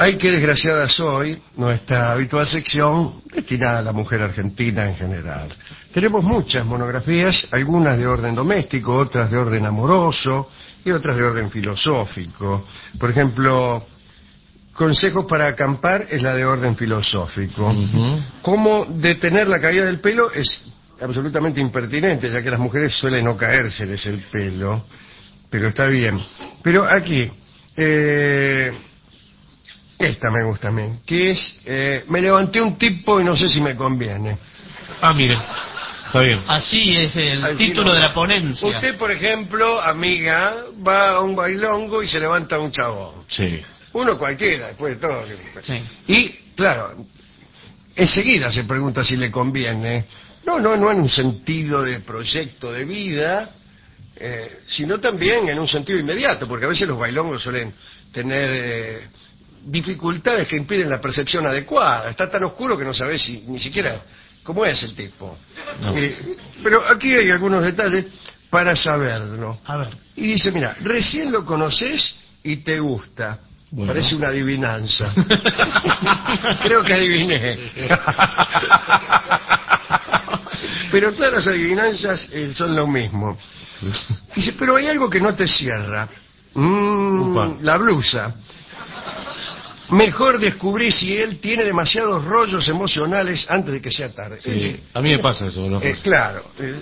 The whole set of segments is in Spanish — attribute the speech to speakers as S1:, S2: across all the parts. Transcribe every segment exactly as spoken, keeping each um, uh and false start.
S1: Ay, qué desgraciada soy, nuestra habitual sección destinada a la mujer argentina en general. Tenemos muchas monografías, algunas de orden doméstico, otras de orden amoroso y otras de orden filosófico. Por ejemplo, consejos para acampar es la de orden filosófico.
S2: Uh-huh.
S1: Cómo detener la caída del pelo es absolutamente impertinente, ya que las mujeres suelen no caérseles el pelo, pero está bien. Pero aquí... Eh, Esta me gusta a mí, que es, eh, me levanté un tipo y no sé si me conviene.
S2: Ah, mire, está bien.
S3: Así es el
S1: Así
S3: título
S1: no.
S3: de la ponencia.
S1: Usted, por ejemplo, amiga, va a un bailongo y se levanta un chabón.
S2: Sí.
S1: Uno cualquiera, después de todo.
S3: Sí.
S1: Y, claro, enseguida se pregunta si le conviene. No, no, no en un sentido de proyecto de vida, eh, sino también en un sentido inmediato, porque a veces los bailongos suelen tener... Eh, dificultades que impiden la percepción adecuada. Está tan oscuro que no sabes si, ni siquiera cómo es el tipo.
S2: No.
S1: Eh, pero aquí hay algunos detalles para saberlo.
S3: A ver.
S1: Y dice, mira, recién lo conoces y te gusta.
S2: Bueno.
S1: Parece una adivinanza. Creo que adiviné. Pero todas las adivinanzas eh, son lo mismo. Dice, pero hay algo que no te cierra. Mm, la blusa. Mejor descubrir si él tiene demasiados rollos emocionales antes de que sea tarde.
S2: Sí,
S1: Eh,
S2: a mí me pasa eso, ¿no?
S1: eh, claro. Eh,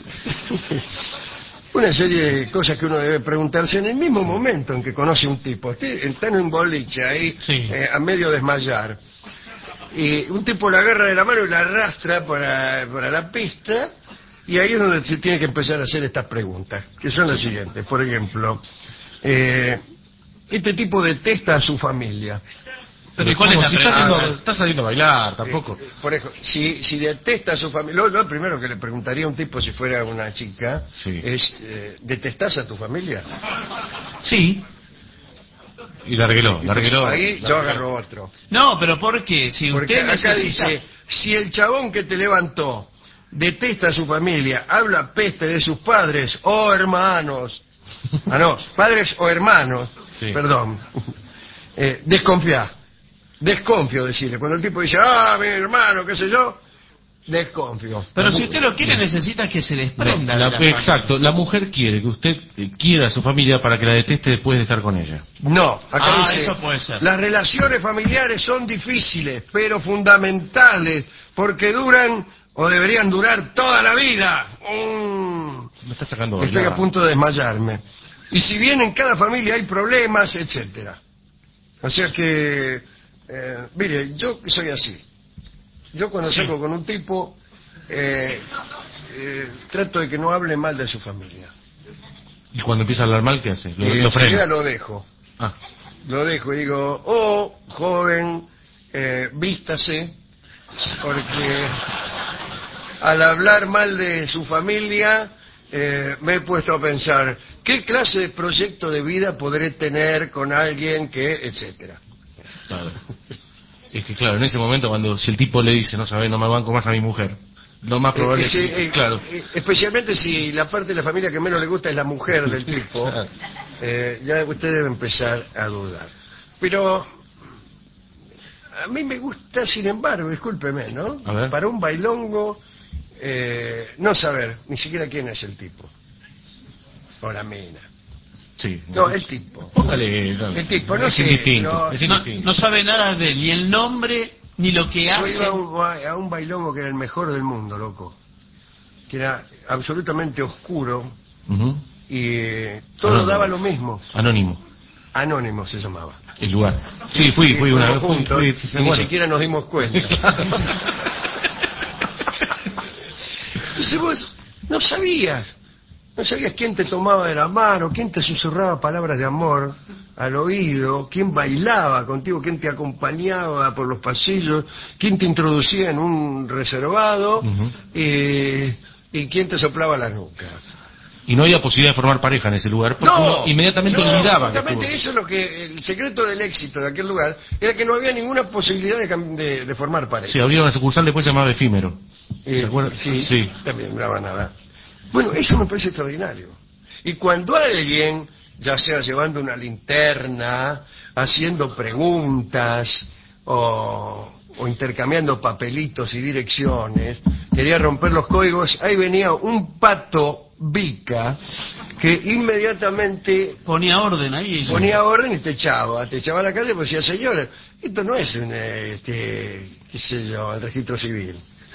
S1: una serie de cosas que uno debe preguntarse en el mismo momento en que conoce un tipo. Usted está en un boliche ahí,
S3: Sí.
S1: eh, a medio desmayar. Y un tipo la agarra de la mano y la arrastra para, para la pista. Y ahí es donde se tiene que empezar a hacer estas preguntas, que son las siguientes. Por ejemplo, eh, este tipo detesta a su familia.
S3: Pero ¿y cuál es la
S2: si está,
S3: pregunta?
S2: saliendo, está saliendo a bailar, tampoco.
S1: Eh, por ejemplo, si, si detesta a su familia, lo, lo primero que le preguntaría a un tipo si fuera una chica
S2: Sí.
S1: es, eh, ¿detestás a tu familia?
S3: Sí.
S2: Y la arregló, la arregló.
S1: Ahí
S2: la
S1: yo
S2: arregló.
S1: agarro otro.
S3: No, pero ¿por qué? Si
S1: Porque
S3: usted
S1: acá
S3: necesita...
S1: dice, si el chabón que te levantó detesta a su familia, habla peste de sus padres o hermanos, ah no, padres o hermanos,
S2: Sí.
S1: perdón, eh, desconfía. Desconfío, decirle. Cuando el tipo dice, ah, mi hermano, qué sé yo, desconfío.
S3: Pero si usted lo quiere, necesita que se desprenda.
S2: No, la-
S3: de la familia.
S2: exacto, la mujer quiere que usted eh, quiera a su familia para que la deteste después de estar con ella.
S1: No, acá
S3: Ah,
S1: dice,
S3: eso puede ser.
S1: las relaciones familiares son difíciles, pero fundamentales, porque duran o deberían durar toda la vida. Mm.
S2: Me está sacando a
S1: Estoy
S2: bailar.
S1: a punto de desmayarme. Y si bien en cada familia hay problemas, etcétera. O sea que, eh, mire, yo soy así. Yo cuando salgo con un tipo, eh, eh, trato de que no hable mal de su familia.
S2: Y cuando empieza a hablar mal, ¿qué hace? Lo,
S1: Y
S2: lo
S1: enseguida
S2: frena.
S1: lo dejo.
S2: Ah,
S1: Lo dejo y digo, oh, joven, eh, vístase, porque al hablar mal de su familia, eh, me he puesto a pensar, ¿qué clase de proyecto de vida podré tener con alguien que, etcétera?
S2: claro. Es que claro, en ese momento cuando si el tipo le dice, no sabe, no me banco más a mi mujer, lo más probable
S1: Eh,
S2: es
S1: ese,
S2: que,
S1: eh,
S2: claro.
S1: eh, especialmente si la parte de la familia que menos le gusta es la mujer del tipo,
S2: Claro.
S1: eh, ya usted debe empezar a dudar. Pero a mí me gusta, sin embargo, discúlpeme, ¿no?
S2: A ver.
S1: Para un bailongo, eh, no saber ni siquiera quién es el tipo. O la mina.
S2: Sí.
S1: No, el tipo.
S2: Póngale, no,
S1: El tipo, no
S2: es
S1: sé,
S2: indistinto,
S1: no-
S2: es
S3: No,
S2: indistinto.
S3: no sabe nada de él, ni el nombre, ni lo que
S1: Yo
S3: hace.
S1: iba a un, a un bailongo que era el mejor del mundo, loco. Que era absolutamente oscuro
S2: Ujú.
S1: y eh, todo
S2: Anónimo.
S1: daba lo mismo.
S2: Anónimo,
S1: Anónimo se llamaba.
S2: el lugar. Sí, fui, fui una vez,
S1: fuimos
S2: fui,
S1: juntos,
S2: fui,
S1: y
S2: fui,
S1: ni
S2: bueno.
S1: siquiera nos dimos cuenta. Entonces vos no sabías, no sabías quién te tomaba de la mano, quién te susurraba palabras de amor al oído, quién bailaba contigo, quién te acompañaba por los pasillos, quién te introducía en un reservado,
S2: Ujú.
S1: eh, y quién te soplaba la nuca.
S2: Y no había posibilidad de formar pareja en ese lugar, porque uno inmediatamente
S1: no,
S2: olvidaba que
S1: justamente
S2: estuvo.
S1: eso es lo que el secreto del éxito de aquel lugar era que no había ninguna posibilidad de, cam- de, de formar pareja.
S2: Sí, abrieron una sucursal, después se llamaba Efímero.
S1: Eh,
S2: ¿Se acuerdan?
S1: Sí,
S2: Sí.
S1: también no daba nada. Bueno, eso me parece extraordinario. Y cuando alguien, ya sea llevando una linterna haciendo preguntas o, o intercambiando papelitos y direcciones, quería romper los códigos, ahí venía un pato Vica que inmediatamente
S3: Ponía orden ahí.
S1: ponía orden y te echaba, te echaba a la calle, pues decía, señores, esto no es un, eh, este, qué sé yo, el registro civil.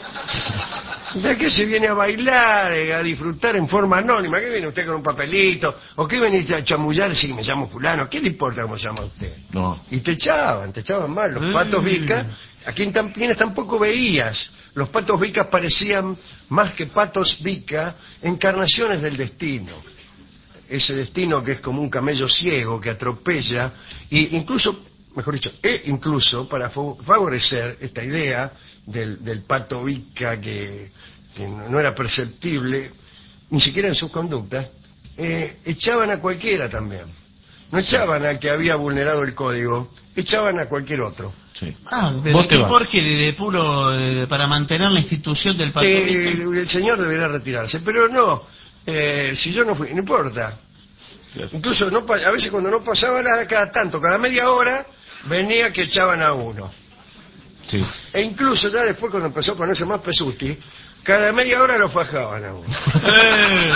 S1: ¿De qué se viene a bailar, eh, a disfrutar en forma anónima? ¿Qué viene usted con un papelito? ¿O qué venís a chamullar si me llamo fulano? ¿Qué le importa cómo se llama usted?
S2: No.
S1: Y te echaban, te echaban mal. Los
S3: Mm.
S1: patos Vica, a quien tam- quienes tampoco veías. Los patos Vica parecían, más que patos Vica, encarnaciones del destino. Ese destino que es como un camello ciego que atropella, y incluso, mejor dicho, e incluso para fa- favorecer esta idea del, del pato Vica que, que no era perceptible, ni siquiera en sus conductas, eh, echaban a cualquiera también. No echaban a que había vulnerado el código, echaban a cualquier otro.
S2: Sí.
S3: Ah, pero
S2: Vos te
S3: ¿qué
S2: vas.
S3: por qué? De, de puro eh, para mantener la institución del pato.
S1: Que
S3: Vica.
S1: el señor deberá retirarse, pero no, eh, si yo no fui, no importa. Incluso no, pa- a veces cuando no pasaba nada, cada tanto, cada media hora, venía que echaban a uno.
S2: Sí.
S1: E incluso ya después cuando empezó a ponerse más pesuti, cada media hora lo fajaban a uno.
S3: Eh,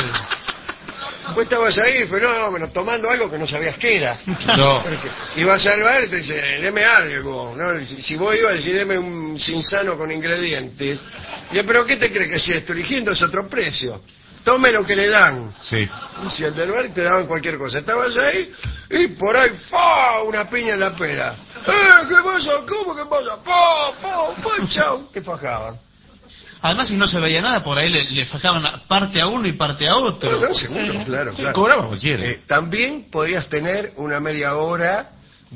S1: Vos estabas ahí, fenómeno, tomando algo que no sabías qué era.
S2: No.
S1: Porque ibas al bar y te dice, deme algo, ¿no? Si, si vos ibas a decir, deme un sinsano con ingredientes, y yo, pero ¿qué te crees que es esto? Eligiendo es otro precio. Tome lo que le dan.
S2: Sí.
S1: Y si el del bar te daban cualquier cosa. Estabas ahí y por ahí, ¡fa! Una piña en la pera. ¡Eh! ¿Qué pasa? ¿Cómo que pasa? ¡Pa! ¡Pa! ¡Pa! ¡Chao! Te fajaban.
S3: Además, si no se veía nada, por ahí le, le fajaban a- parte a uno y parte a otro.
S1: No, no, seguro, claro,
S2: Sí,
S1: claro.
S2: cobraba cualquiera.
S1: Eh, también podías tener una media hora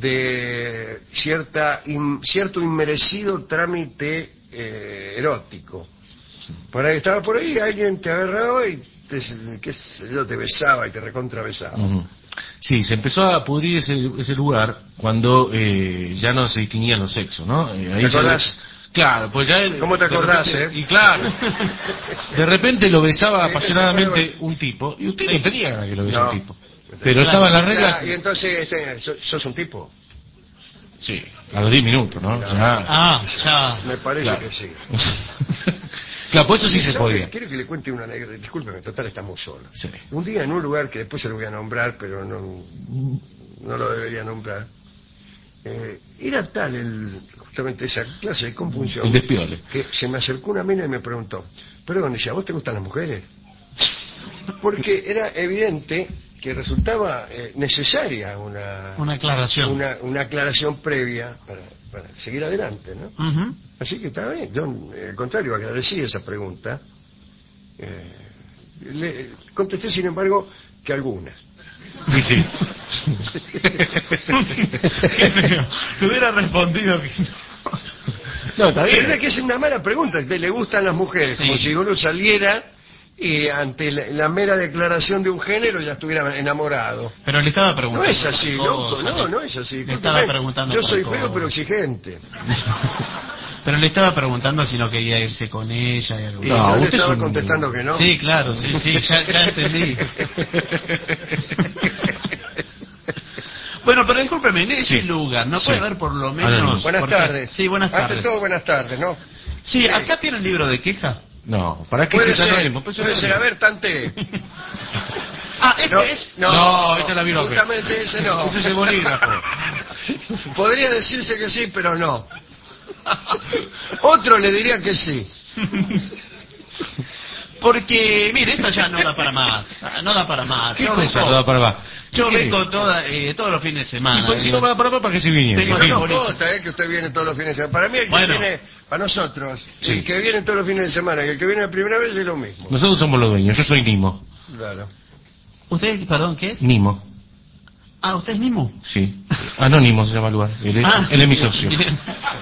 S1: de cierta in- cierto inmerecido trámite eh, erótico. Por ahí estaba por ahí, alguien te agarraba y te, qué sé yo, te besaba y te recontravesaba.
S2: Ujú. Sí, se empezó a pudrir ese, ese lugar cuando eh, ya no se distinguían los sexos, ¿no? Eh, ahí
S1: ¿Te
S2: ya
S1: acordás?
S2: le- Claro, pues ya él...
S1: ¿Cómo te
S2: de
S1: acordás,
S2: repente-
S1: eh?
S2: Y claro, de repente lo besaba
S1: Sí,
S2: apasionadamente
S1: ese fue-
S2: un tipo, y usted no tenía ganas que lo bese
S1: No.
S2: un tipo. Pero estaba en las reglas...
S1: Ah, y entonces, este, ¿sos- ¿sos un tipo?
S2: Sí, a los diez minutos, ¿no?
S1: Claro.
S2: Ya.
S3: Ah, ya.
S1: Me parece
S2: Claro.
S1: que sí.
S2: Claro, pues eso sí se
S1: ¿Sabe?
S2: podía.
S1: Quiero que le cuente una anécdota. Discúlpeme, total, estamos solos.
S2: Sí.
S1: Un día en un lugar que después se lo voy a nombrar, pero no, no lo debería nombrar, eh, era tal el, justamente esa clase de compunción
S2: El despiole.
S1: que se me acercó una mina y me preguntó, perdón, dice, ¿a vos te gustan las mujeres? Porque era evidente que resultaba eh, necesaria una,
S3: Una aclaración.
S1: una, una aclaración previa para, para seguir adelante, ¿no?
S3: Ujú.
S1: Así que está bien. Yo, eh, al contrario, agradecí esa pregunta. Eh, le contesté, sin embargo, que algunas.
S2: Sí, sí.
S3: Qué feo. Te hubiera respondido que
S2: No, está
S1: La
S2: bien.
S1: verdad que es una mala pregunta. ¿Te le gustan las mujeres?
S3: Sí.
S1: Como si uno saliera y ante la, la mera declaración de un género ya estuviera enamorado.
S3: Pero le estaba
S1: No
S3: preguntando.
S1: es así,
S3: otra
S1: loco.
S3: cosa.
S1: No, no es así.
S3: Le estaba
S1: Discúlpeme,
S3: preguntando
S1: Yo
S3: otra
S1: soy
S3: cosa.
S1: feo pero exigente.
S3: Pero le estaba preguntando si no quería irse con ella y algo.
S1: Y
S2: No,
S1: yo le
S2: usted
S1: estaba
S2: es un-
S1: contestando que no.
S3: Sí, claro, sí, sí, ya, ya entendí. Bueno, pero discúlpeme, en ese
S2: Sí.
S3: lugar, ¿no
S2: Sí.
S3: puede haber por lo
S2: Anónimo.
S3: menos...
S1: Buenas
S3: porque-
S1: tardes.
S3: Sí, buenas
S1: Ante
S3: tardes.
S1: todo, buenas tardes, ¿no?
S3: Sí, acá tiene el libro de queja.
S2: No, ¿para qué
S1: Puede
S2: es
S1: ser,
S2: anónimo? Pues es
S1: puede ser, a
S2: anónimo.
S1: ver, Tante.
S3: Ah, este
S1: No,
S3: es...
S1: no,
S2: No, ese es la biblioteca.
S1: justamente ese no.
S2: Ese es el bolígrafo.
S1: Podría decirse que sí, pero no. Otro le diría que sí.
S3: Porque, mire, esto ya no da para más. No da para más.
S2: ¿Qué
S3: Yo
S2: cosa
S3: vengo-
S2: no da para más?
S3: Yo
S2: ¿Qué?
S3: vengo toda, eh, todos los fines de semana.
S2: Y pues si no va para más, ¿para qué se viene?
S3: Tengo-
S1: No
S2: Sí.
S1: nos
S3: por eso.
S1: consta, eh, que usted viene todos los fines de semana. Para mí el que
S3: Bueno.
S1: viene, para nosotros,
S2: Sí.
S1: el que viene todos los fines de semana y el que viene la primera vez es lo mismo.
S2: Nosotros somos los dueños, yo soy Nimo.
S1: Claro.
S3: ¿Usted, perdón, qué es?
S2: Nimo,
S3: Ah, ¿usted es Nimo?
S2: sí. Anónimo se llama el lugar. Él es,
S3: Ah,
S2: él es mi socio.
S3: bien.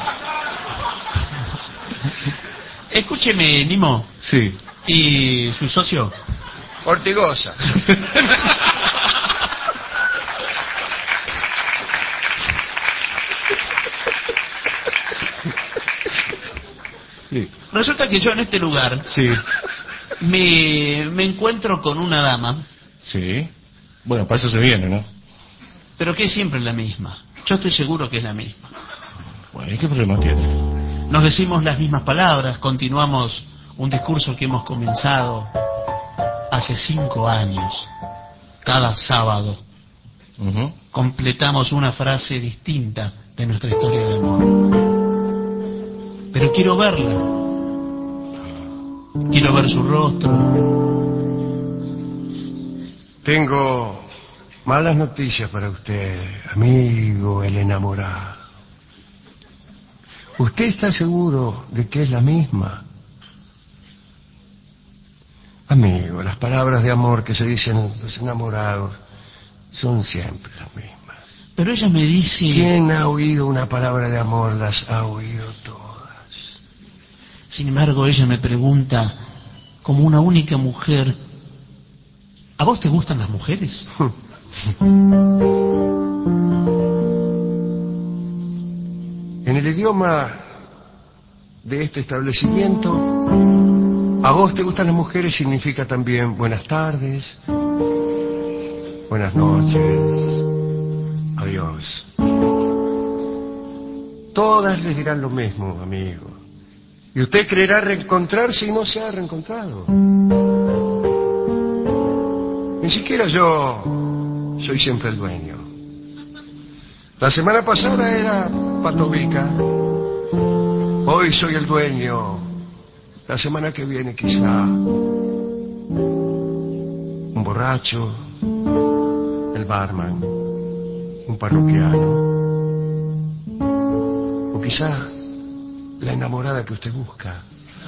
S3: Escúcheme, Nimo.
S2: Sí.
S3: ¿Y su socio?
S1: Ortigosa.
S2: Sí.
S3: Resulta que yo en este lugar
S2: Sí.
S3: me, me encuentro con una dama,
S2: Sí. Bueno, para eso se viene, ¿no?
S3: pero que es siempre la misma. Yo estoy seguro que es la misma.
S2: Bueno, ¿y qué problema tiene?
S3: Nos decimos las mismas palabras, continuamos un discurso que hemos comenzado hace cinco años. Cada sábado
S2: Uh-huh.
S3: completamos una frase distinta de nuestra historia de amor. Pero quiero verla. Quiero ver su rostro.
S1: Tengo malas noticias para usted, amigo el enamorado. ¿Usted está seguro de que es la misma? Amigo, las palabras de amor que se dicen los enamorados son siempre las mismas.
S3: Pero ella me dice...
S1: ¿Quién ha oído una palabra de amor? Las ha oído todas.
S3: Sin embargo, ella me pregunta, como una única mujer, ¿a vos te gustan las mujeres?
S1: En el idioma de este establecimiento, a vos te gustan las mujeres significa también buenas tardes, buenas noches, adiós. Todas les dirán lo mismo, amigo. Y usted creerá reencontrarse y no se ha reencontrado. Ni siquiera yo soy siempre el dueño. La semana pasada era Patovica. Hoy soy el dueño. La semana que viene quizá un borracho, el barman, un parroquiano, o quizá la enamorada que usted busca.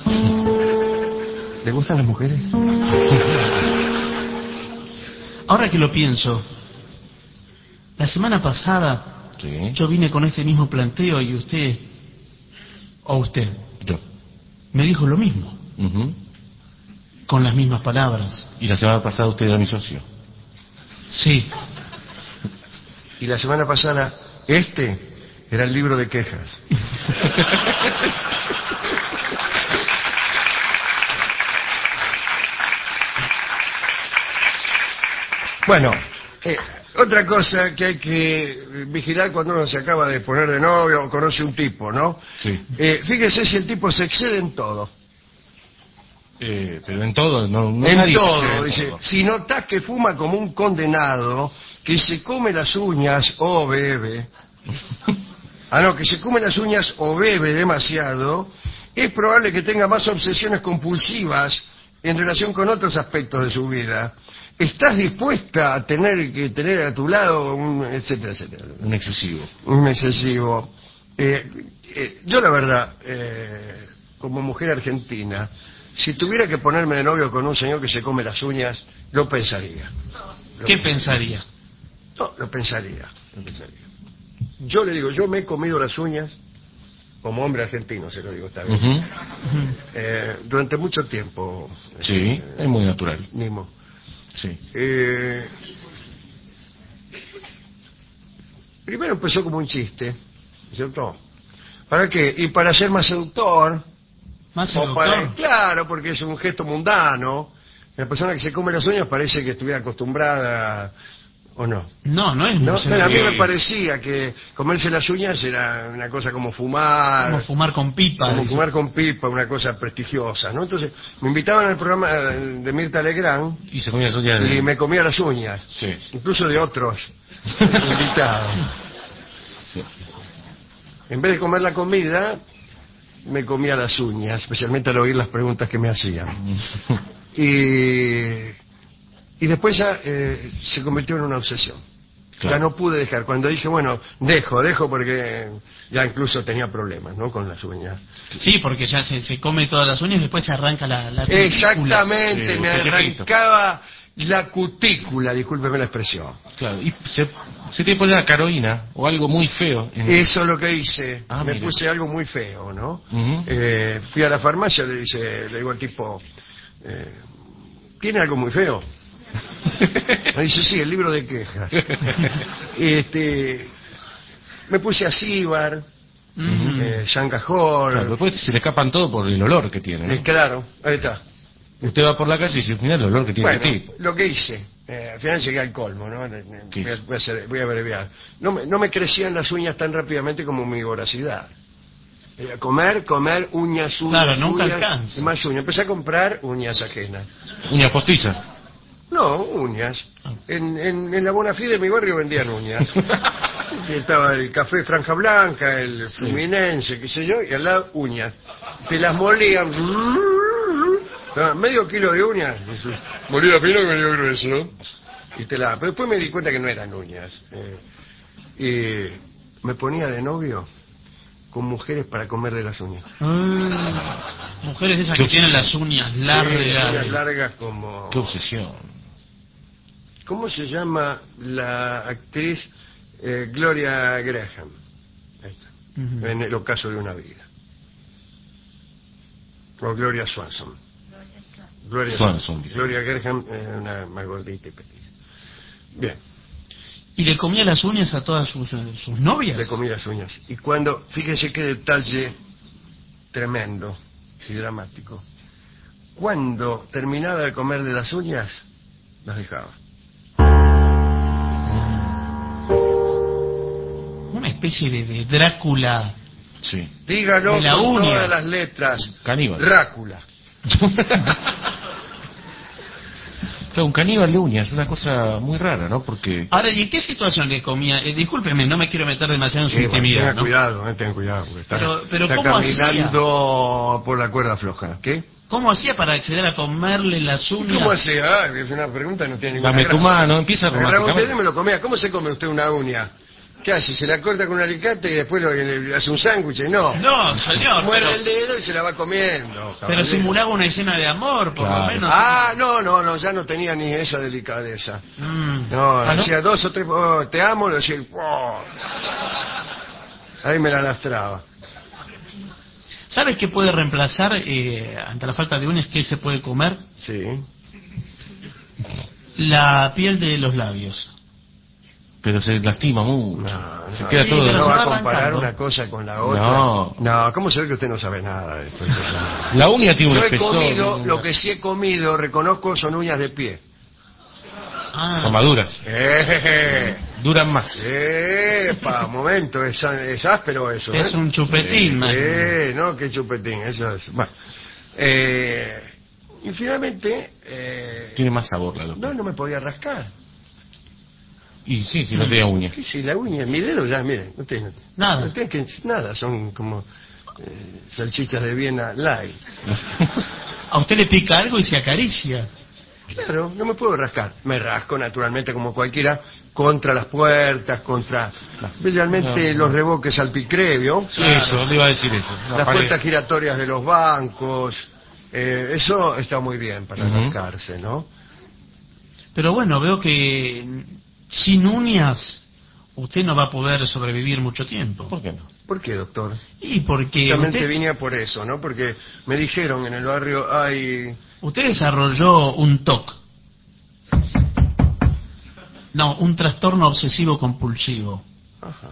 S1: ¿Le gustan las mujeres?
S3: Ahora que lo pienso, la semana pasada
S2: Sí.
S3: yo vine con este mismo planteo y usted, o usted,
S2: Yo.
S3: me dijo lo mismo,
S2: Uh-huh.
S3: con las mismas palabras.
S2: Y la semana pasada usted era mi socio.
S3: Sí,
S1: Y la semana pasada, este era el libro de quejas. Bueno, eh, otra cosa que hay que vigilar cuando uno se acaba de poner de novio o conoce un tipo, ¿no?
S2: Sí.
S1: Eh, fíjese si el tipo se excede en todo.
S2: Eh, pero en todo, no, no
S1: En
S2: nadie se
S1: todo,
S2: excede en
S1: dice.
S2: todo.
S1: Si notás que fuma como un condenado, que se come las uñas o bebe, ah no, que se come las uñas o bebe demasiado, es probable que tenga más obsesiones compulsivas en relación con otros aspectos de su vida. ¿Estás dispuesta a tener que tener a tu lado un etcétera, etcétera?
S2: Un excesivo.
S1: Un excesivo. Eh, eh, yo la verdad, eh, como mujer argentina, si tuviera que ponerme de novio con un señor que se come las uñas, lo pensaría. Lo
S3: ¿qué pensaría?
S1: No, lo pensaría, lo pensaría. Yo le digo, yo me he comido las uñas, como hombre argentino se lo digo esta vez,
S2: Uh-huh.
S1: eh, durante mucho tiempo.
S2: Sí,
S1: eh,
S2: es muy natural.
S1: Mismo.
S2: Sí.
S1: Eh, primero empezó como un chiste, ¿cierto? ¿Para qué? Y para ser más seductor.
S3: ¿Más
S1: O para-
S3: seductor?
S1: claro, porque es un gesto mundano. La persona que se come las uñas parece que estuviera acostumbrada, ¿o no?
S3: No, no es
S1: No,
S3: muy
S1: no, a mí
S3: seductor.
S1: me parecía que comerse las uñas era una cosa como fumar,
S3: Como fumar con pipa.
S1: como
S3: dice.
S1: fumar con pipa, una cosa prestigiosa, ¿no? Entonces me invitaban al programa de Mirta Legrand
S2: Y se comía las uñas de...
S1: y me comía las uñas,
S2: Sí.
S1: incluso de otros invitados.
S2: Sí.
S1: En vez de comer la comida, me comía las uñas, especialmente al oír las preguntas que me hacían. Y, y después ya eh, se convirtió en una obsesión.
S2: Claro.
S1: Ya no pude dejar. Cuando dije, bueno, dejo, dejo porque ya incluso tenía problemas, ¿no? Con las uñas.
S3: Sí, porque ya se, se come todas las uñas y después se arranca la, la cutícula.
S1: Exactamente,
S2: Sí,
S1: me
S2: pellejito.
S1: arrancaba la cutícula, discúlpeme la expresión.
S2: Claro, y se, se te pone una caroína o algo muy feo. En...
S1: Eso es lo que hice.
S2: Ah,
S1: me
S2: mire.
S1: puse algo muy feo, ¿no?
S2: Ujú.
S1: Eh, fui a la farmacia, le, dice, le digo al tipo, eh, ¿tiene algo muy feo? Me dice, sí, el libro de quejas. este, me puse a Cibar,
S3: Mm.
S1: eh, Jean Cajol,
S2: Claro, después se le escapan todo por el olor que tiene, ¿no?
S1: eh, claro, ahí está.
S2: Usted va por la calle y al final el olor que tiene
S1: Bueno,
S2: el tipo.
S1: lo que hice, eh, al final llegué al colmo, ¿no?
S2: ¿Qué?
S1: Voy a, voy a hacer- voy a abreviar. No me, no me crecían las uñas tan rápidamente como mi voracidad. Eh, comer, comer, uñas, uñas,
S3: Claro, nunca
S1: uñas,
S3: alcanza.
S1: y más uñas. Empecé a comprar uñas ajenas.
S2: Uña postiza.
S1: No, uñas. En, en, en la Bonafide de mi barrio vendían uñas. Y estaba el café Franja Blanca, el Fluminense, qué sé yo, y al lado uñas. Te las molían. Ah, medio kilo de uñas. Molida fino y medio grueso. Y te la... Pero después me di cuenta que no eran uñas. Eh, y me ponía de novio con mujeres para comerle las uñas.
S3: Mm, mujeres de esas
S2: Qué
S3: que tienen
S2: obsesión.
S3: las uñas
S1: Sí,
S3: largas.
S1: uñas largas como...
S2: Qué obsesión.
S1: ¿Cómo se llama la actriz eh, Gloria Graham? Ahí está.
S3: Ujú.
S1: En el ocaso de una vida. O Gloria Swanson. Gloria
S2: Swanson.
S1: Gloria Graham, eh, una más gordita y petita. Bien,
S3: ¿Y le comía las uñas a todas sus, sus novias?
S1: le comí las uñas. Y cuando, fíjense qué detalle tremendo y dramático. Cuando terminaba de comerle las uñas, las dejaba.
S3: Una especie de, de Drácula.
S2: Sí.
S1: Dígalo
S3: De la
S1: con
S3: uña.
S1: todas las letras.
S2: Caníbal.
S1: Drácula.
S2: Claro, un caníbal de uñas, una cosa muy rara, ¿no? Porque...
S3: Ahora, ¿y en qué situación le comía? Eh, discúlpeme, no me quiero meter demasiado en su
S1: Sí, bueno,
S3: intimidad,
S1: tenga
S3: ¿no?
S1: cuidado, eh, tenga cuidado. Porque está,
S3: Pero- pero
S1: está
S3: ¿cómo
S1: caminando por la cuerda floja. ¿Qué?
S3: ¿Cómo hacía para acceder a comerle las uñas?
S1: ¿Cómo hacía? Ah, es una pregunta que no tiene ninguna
S2: Dame tu
S1: gracia.
S2: mano, empieza
S1: Agarraba un
S2: románticamente.
S1: dedo y me lo comía. ¿Cómo se come usted una uña? ¿Qué hace? ¿Se la corta con un alicate y después lo, le hace un sándwich? No.
S3: No, señor,
S1: Muerde
S3: pero,
S1: el dedo y se la va comiendo.
S3: pero
S1: caballero.
S3: simulaba una escena de amor, por
S2: Claro.
S3: lo menos.
S1: Ah, no, no, no, ya no tenía ni esa delicadeza.
S3: Mm.
S1: No,
S2: Ah, ¿no?
S1: decía dos o tres, oh, te amo, lo decía, oh. Ahí me la lastraba.
S3: ¿Sabes qué puede reemplazar eh, ante la falta de uñas? ¿Qué se puede comer?
S1: Sí.
S3: La piel de los labios.
S2: Pero se lastima mucho.
S1: No,
S2: se
S1: no,
S2: queda
S3: sí,
S2: todo...
S3: pero
S1: no
S3: se
S1: va
S3: va
S1: a comparar
S3: arrancando.
S1: una cosa con la otra.
S2: No.
S1: No, ¿cómo se ve que usted no sabe nada de esto?
S2: La uña tiene un
S1: Yo he
S2: espesor.
S1: comido,
S2: una-
S1: lo que sí he comido, reconozco, son uñas de pie.
S3: Ah,
S2: Son maduras.
S1: ¡Eh!
S2: Duran más.
S1: ¡Epa! Momento, es, es áspero eso, ¿eh?
S3: es un chupetín, man.
S1: Eh, no, qué chupetín, eso es. Bueno, eh, y finalmente, eh,
S2: Tiene más sabor la locura.
S1: no, no me podía rascar.
S2: Y sí, si no tenía uñas.
S1: Sí, sí, la uña, mi dedo ya, miren, no tiene
S3: Nada.
S1: No tiene que, nada, son como eh, salchichas de Viena light.
S3: A usted le pica algo y se acaricia.
S1: Claro, no me puedo rascar. Me rasco naturalmente como cualquiera contra las puertas, contra especialmente
S2: No.
S1: los revoques al picrevio,
S2: Sí, eso, le iba a decir eso. La
S1: las
S2: pared.
S1: puertas giratorias de los bancos. Eh, eso está muy bien para
S2: Ujú.
S1: rascarse, ¿no?
S3: Pero bueno, veo que sin uñas usted no va a poder sobrevivir mucho tiempo.
S2: ¿Por qué no?
S1: ¿Por qué, doctor?
S3: Y porque
S1: Justamente
S3: usted,
S1: vine por eso, ¿no? Porque me dijeron en el barrio hay...
S3: usted desarrolló un T O C. No, un trastorno obsesivo compulsivo.
S1: Ajá.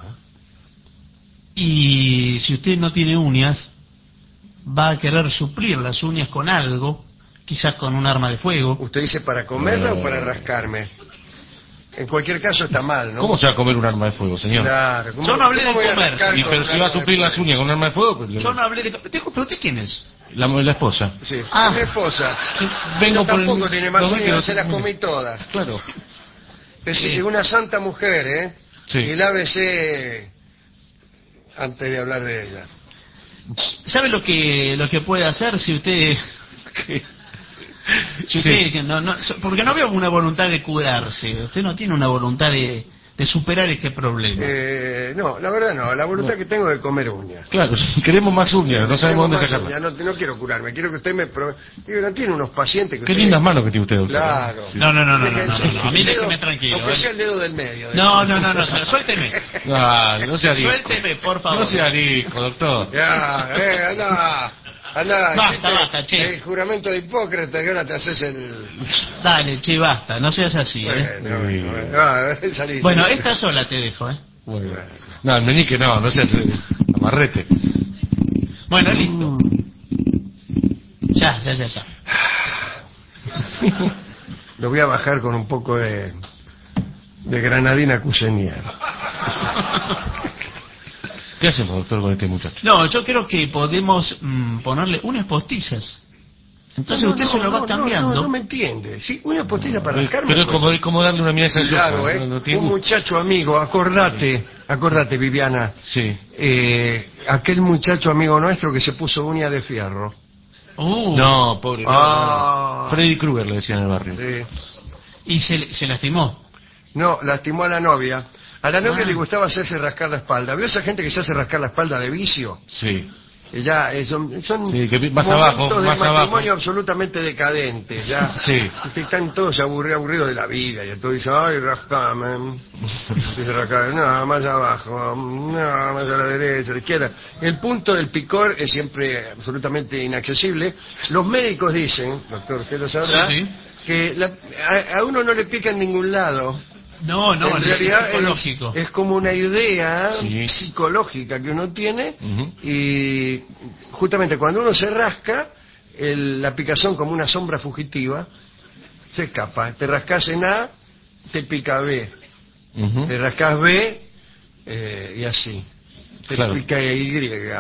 S3: Y si usted no tiene uñas, va a querer suplir las uñas con algo, quizás con un arma de fuego.
S1: ¿Usted dice para comerla
S2: No.
S1: o para rascarme? En cualquier caso está mal, ¿no?
S2: ¿Cómo se va a comer un arma de fuego, señor?
S1: Claro. ¿cómo-
S3: Yo no hablé
S1: cómo
S3: de
S1: voy a
S3: comer,
S1: rascar
S2: Y
S1: con
S2: pero
S1: un
S2: si va a
S1: arma de
S2: suplir las
S1: fuego?
S2: uñas con un arma de fuego, pues,
S3: Yo no hablé de... Digo, ¿pero usted quién es?
S2: la, la esposa.
S1: Sí,
S3: Ah.
S1: mi esposa.
S2: Sí, vengo
S1: Ella
S2: por el-
S1: tampoco tiene más
S2: los dos que
S1: uñas,
S2: no
S1: se las
S2: tienen
S1: comí
S2: uñas.
S1: todas.
S2: Claro.
S1: Es
S3: Sí.
S1: es una santa mujer, ¿eh?
S2: Sí.
S1: Y lávese antes de hablar de ella.
S3: ¿Sabe lo que lo que puede hacer si usted... si
S2: Sí.
S3: usted no, no, porque no veo una voluntad de curarse. Usted no tiene una voluntad de, de superar este problema.
S1: Eh, no, la verdad no. La voluntad
S2: No.
S1: que tengo es de comer uñas.
S2: Claro, queremos más uñas, no sabemos dónde
S1: Más
S2: sacarlas.
S1: uñas, no, no quiero curarme, quiero que usted me... Pro... Digo, no tiene unos pacientes que
S2: Qué
S1: usted-
S2: lindas manos que tiene usted, doctor.
S1: Claro.
S3: No, no, no, no, no,
S1: Déjense-
S3: no, no, no. A mí
S1: el dedo-
S3: déjeme tranquilo,
S1: Aunque
S3: ¿eh?
S1: sea el dedo del medio. ¿eh?
S3: No, no, no, no, no, suélteme.
S2: Ah, no sea disco.
S3: Suélteme, por favor.
S2: No sea disco, doctor.
S1: Ya, eh, anda. Anda,
S3: Basta,
S1: hiciste
S3: basta, che.
S1: el juramento de Hipócrates, que ahora te haces el...
S3: Dale, che, basta, no seas así, ¿eh?
S1: Bueno, bueno, bueno. Ah, salí.
S3: Bueno, esta sola te dejo, ¿eh?
S2: Bueno. No, el meñique no, no se hace amarrete.
S3: Bueno, listo. Ya, ya, ya, ya.
S1: Lo voy a bajar con un poco de, de granadina Cusenier.
S2: ¿Qué hacemos, doctor, con este muchacho?
S3: No, yo creo que podemos mm, ponerle unas postizas. Entonces usted se lo va cambiando.
S1: No, no, no me entiende. Sí, una postilla para rascarme.
S2: Pero es como, es como darle una mirada
S1: Claro, ¿eh?
S2: no, no tiene...
S1: Un muchacho amigo, acordate, acordate, Viviana.
S2: Sí.
S1: Eh, aquel muchacho amigo nuestro que se puso uña de fierro.
S3: Uh,
S2: No, pobre.
S1: Ah.
S2: No. Freddy Krueger le decían en el barrio.
S1: Sí.
S3: Y se, se lastimó.
S1: No, lastimó a la novia. A la novia
S3: Ah.
S1: le gustaba hacerse rascar la espalda. ¿Vio esa gente que se hace rascar la espalda de vicio?
S2: Sí.
S1: Que ya eh, son, son
S2: Sí, que más
S1: momentos
S2: abajo,
S1: de
S2: más
S1: matrimonio
S2: abajo.
S1: absolutamente decadentes. Ya.
S2: Sí.
S1: Están todos aburridos, aburridos de la vida. Y entonces dicen, ay, rascame. Dice rascame, no, más abajo, no, más a la derecha, a la izquierda. El punto del picor es siempre absolutamente inaccesible. Los médicos dicen, doctor, usted lo sabrá,
S3: Sí, sí.
S1: que la- a, a uno no le pica en ningún lado.
S3: No, no,
S1: en
S3: es
S1: realidad
S3: psicológico.
S1: es, es como una idea
S2: Sí.
S1: psicológica que uno tiene.
S2: Ujú.
S1: Y justamente cuando uno se rasca, el- la picazón como una sombra fugitiva se escapa. Te rascas en A, te pica B.
S2: Ujú.
S1: Te rascas B eh, y así. Te
S2: Claro.
S1: pica Y.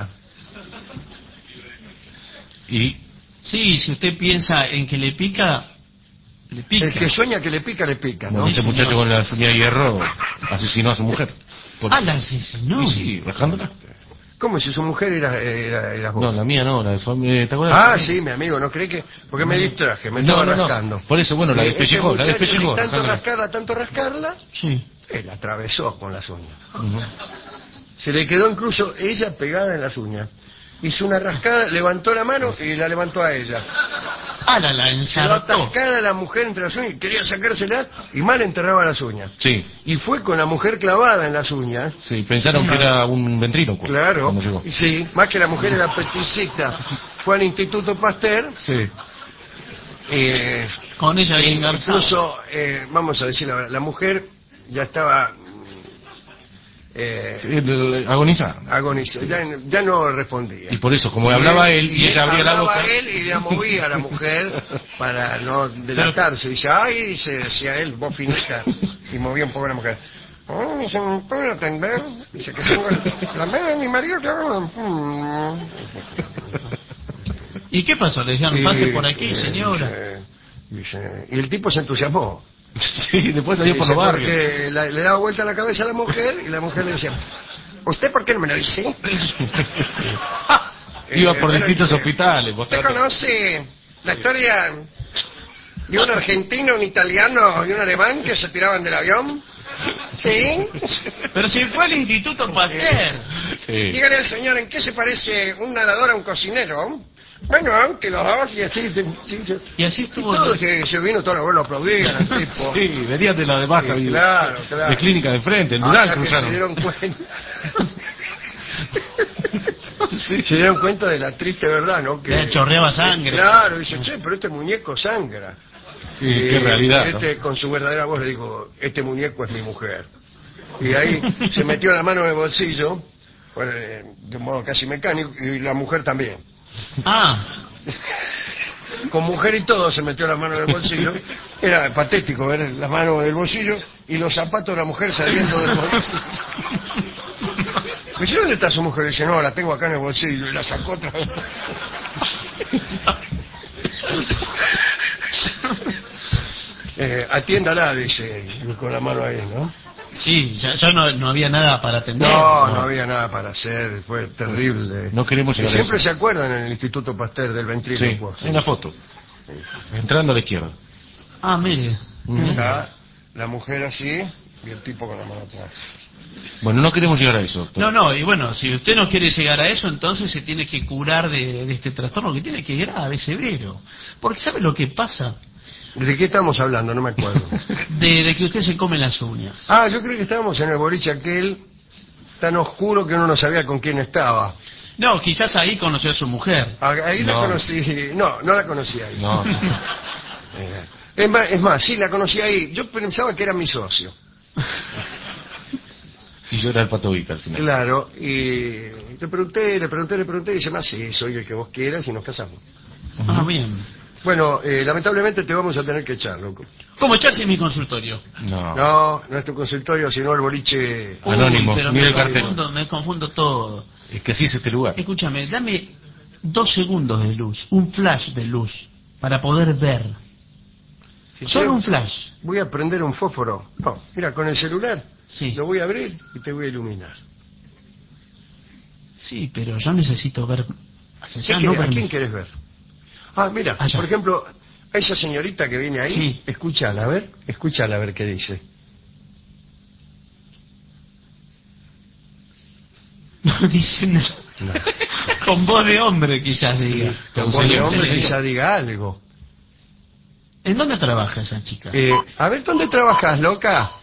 S2: Y
S3: Sí, si usted piensa en que le pica, le pica.
S1: El que sueña que le pica, le pica, ¿no?
S2: bueno, este
S3: señor.
S2: muchacho con la uña de hierro asesinó a su mujer. Por-
S3: Ah, la asesinó.
S2: Y sí, rajándola.
S1: ¿Cómo si su mujer era, era, era vos?
S2: No, la mía no, la de familia. ¿Te acuerdas?
S1: Ah, sí, mi amigo, ¿no cree que...? Porque me distraje, me
S2: No,
S1: estaba
S2: no, no.
S1: rascando.
S2: Por eso, bueno, la
S1: Eh,
S2: despellejó,
S1: este
S2: la
S1: muchacho,
S2: despellejó,
S1: de tanto
S2: rascándola.
S1: rascarla, tanto rascarla,
S3: Sí.
S1: él la atravesó con las uñas.
S2: Ujú.
S1: Se le quedó incluso ella pegada en las uñas. Hizo una rascada, levantó la mano y la levantó a ella.
S3: Ah, la, la
S1: Quedó
S3: ensartó.
S1: atascada la mujer entre las uñas y quería sacársela y mal enterraba las uñas.
S2: Sí,
S1: Y fue con la mujer clavada en las uñas.
S2: sí, pensaron que era un ventrílocuo.
S1: Claro,
S2: Cuando llegó.
S1: sí, más que la mujer era peticita. Fue al Instituto Pasteur.
S2: Sí.
S1: Eh,
S3: Con ella
S1: e
S3: bien engarzada.
S1: incluso, eh, vamos a decir la verdad, la mujer ya estaba eh,
S2: Sí, el- el- Agoniza.
S1: agonizando, ya, ya no respondía.
S2: Y por eso, como hablaba él y ella abría la
S1: hablaba
S2: boca.
S1: él y le movía a la mujer para no delatarse. Dice, ay, dice, decía él, vos finita, y movía un poco a la mujer. Oh, dice, ¿me puede atender? Dice que tengo la mano de mi marido que hago.
S3: ¿Y qué pasó? Le dijeron,
S1: Y,
S3: pase por aquí,
S1: eh,
S3: señora.
S1: dice, dice, y el tipo se entusiasmó.
S2: Sí, después salió por
S1: Dice,
S2: los barrios.
S1: porque la- le daba vuelta la cabeza a la mujer y la mujer le decía, ¿usted por qué no me lo dice?
S2: Iba
S1: Eh,
S2: por
S1: bueno,
S2: distintos
S1: dice,
S2: hospitales.
S1: ¿usted
S2: mostrando-
S1: conoce la historia de un argentino, un italiano y un alemán que se tiraban del avión? ¿Sí?
S3: Pero si fue al Instituto Pasteur.
S2: Sí.
S1: Dígale al señor, ¿en qué se parece un nadador a un cocinero? Bueno, que los dos, y así, sí, sí.
S3: Y así
S1: Y
S3: estuvo.
S1: todo que se vino, todos los abuelos aplaudian al tipo.
S2: Sí, venían de la de Barça.
S1: Sí,
S2: y-
S1: claro, claro.
S2: De clínica de frente, el
S1: Hasta
S2: Dural
S1: que se
S2: cruzaron.
S1: dieron cuenta.
S2: Sí.
S1: Se dieron cuenta de la triste verdad, ¿no? Que
S3: Le chorreaba sangre.
S1: Claro, dice, che, pero este muñeco sangra.
S2: Sí, qué realidad. ¿no?
S1: Este, con su verdadera voz le dijo, este muñeco es mi mujer. Y ahí se metió la mano en el bolsillo, pues, eh, de un modo casi mecánico, y la mujer también.
S3: Ah,
S1: Con mujer y todo se metió la mano en el bolsillo. Era patético ver la mano del bolsillo y los zapatos de la mujer saliendo del bolsillo. Me dice, ¿dónde está su mujer? Dice, no, la tengo acá en el bolsillo. Y la sacó otra vez. eh, atiéndala, dice, con la mano ahí, ¿no?
S3: sí, ya, ya no, no había nada para atender.
S1: No,
S2: no.
S1: no había nada para hacer, fue terrible.
S2: No queremos
S1: Y
S2: llegar a
S1: siempre
S2: eso.
S1: se acuerdan en el Instituto Pasteur del
S2: Sí,
S1: ventrílocuo.
S2: hay una foto. Entrando a la izquierda.
S3: Ah, mire.
S1: Está la mujer así y el tipo con la mano atrás.
S2: Bueno, no queremos llegar a eso, doctor.
S3: No, no, y bueno, si usted no quiere llegar a eso, entonces se tiene que curar de, de este trastorno que tiene que ir grave, severo. Porque ¿sabe lo que pasa?
S1: ¿De qué estamos hablando? No me acuerdo.
S3: De, de que usted se come las uñas.
S1: Ah, yo creo que estábamos en el boliche aquel tan oscuro que uno no sabía con quién estaba.
S3: No, quizás ahí conoció a su mujer.
S1: Ah, ahí la
S2: No.
S1: conocí. No, no la conocí ahí.
S2: No.
S1: Eh, Es más, es más, sí, la conocí ahí. Yo pensaba que era mi socio.
S2: Y yo era el Pato Vica al final.
S1: Claro, y le pregunté, le pregunté, le pregunté, y dice, más sí, soy el que vos quieras y nos casamos.
S3: Ah, bien.
S1: Bueno, eh, lamentablemente te vamos a tener que echar, loco.
S3: ¿Cómo echarse en mi consultorio?
S2: No.
S1: No, no es tu consultorio, sino el boliche.
S2: Anónimo,
S3: Uy, pero
S2: mira
S3: me
S2: el cartel.
S3: confundo, me confundo todo.
S2: Es que así es este lugar.
S3: Escúchame, dame dos segundos de luz, un flash de luz, para poder ver.
S1: Si
S3: Solo
S1: te-
S3: un flash.
S1: Voy a prender un fósforo. No, mira, con el celular.
S3: Sí.
S1: Lo voy a abrir y te voy a iluminar.
S3: Sí, pero yo necesito ver. Hacia
S1: ¿Qué
S3: allá,
S1: querés-
S3: no
S1: ¿A
S3: ver-
S1: quién querés ver? Ah, mira,
S3: Allá.
S1: por ejemplo, a esa señorita que viene ahí,
S3: Sí.
S1: escúchala, a ver, escúchala a ver qué dice.
S3: No dice nada.
S1: No.
S3: Con voz de hombre, quizás diga.
S1: Con
S2: Un
S1: voz de
S2: señor,
S1: hombre
S2: un señor.
S1: quizá diga algo.
S3: ¿En dónde trabaja esa chica?
S1: Eh, a ver, ¿dónde trabajas, loca?